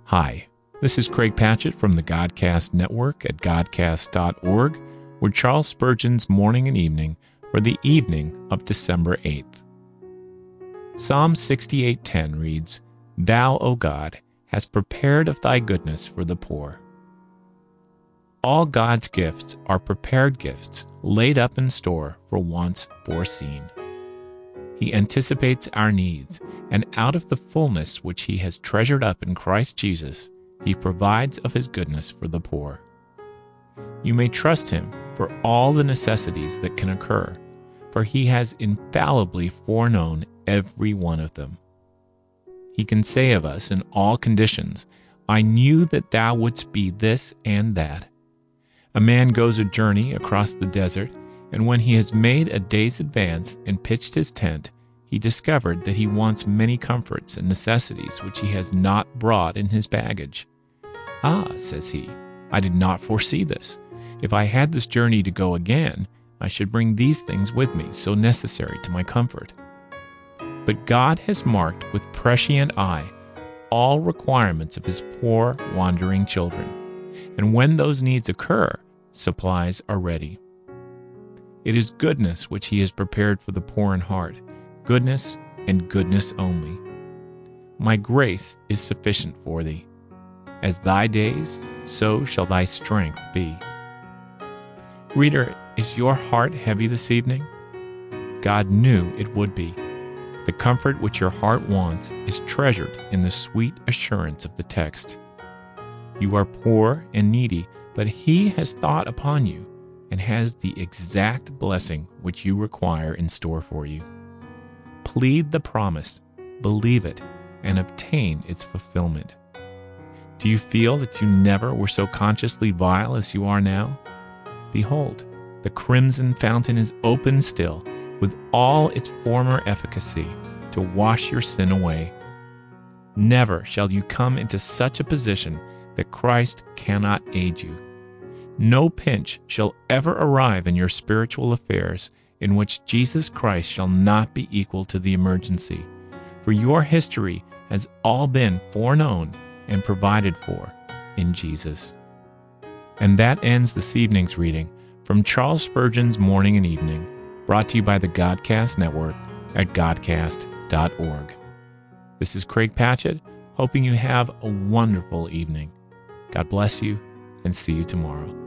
Hi, this is Craig Patchett from the Godcast Network at godcast.org with Charles Spurgeon's Morning and Evening for the evening of December 8th. Psalm 68:10 reads, "Thou, O God, hast prepared of thy goodness for the poor." All God's gifts are prepared gifts laid up in store for wants foreseen. He anticipates our needs, and out of the fullness which he has treasured up in Christ Jesus, he provides of his goodness for the poor. You may trust him for all the necessities that can occur, for he has infallibly foreknown every one of them. He can say of us in all conditions, "I knew that thou wouldst be this and that." A man goes a journey across the desert, and when he has made a day's advance and pitched his tent, he discovered that he wants many comforts and necessities which he has not brought in his baggage. "Ah," says he, "I did not foresee this. If I had this journey to go again, I should bring these things with me, so necessary to my comfort." But God has marked with prescient eye all requirements of his poor, wandering children, and when those needs occur, supplies are ready. It is goodness which he has prepared for the poor in heart, goodness and goodness only. "My grace is sufficient for thee. As thy days, so shall thy strength be." Reader, is your heart heavy this evening? God knew it would be. The comfort which your heart wants is treasured in the sweet assurance of the text. You are poor and needy, but he has thought upon you and has the exact blessing which you require in store for you. Plead the promise, believe it, and obtain its fulfillment. Do you feel that you never were so consciously vile as you are now? Behold, the crimson fountain is open still, with all its former efficacy, to wash your sin away. Never shall you come into such a position that Christ cannot aid you. No pinch shall ever arrive in your spiritual affairs in which Jesus Christ shall not be equal to the emergency, for your history has all been foreknown and provided for in Jesus. And that ends this evening's reading from Charles Spurgeon's Morning and Evening, brought to you by the Godcast Network at godcast.org. This is Craig Patchett, hoping you have a wonderful evening. God bless you, and see you tomorrow.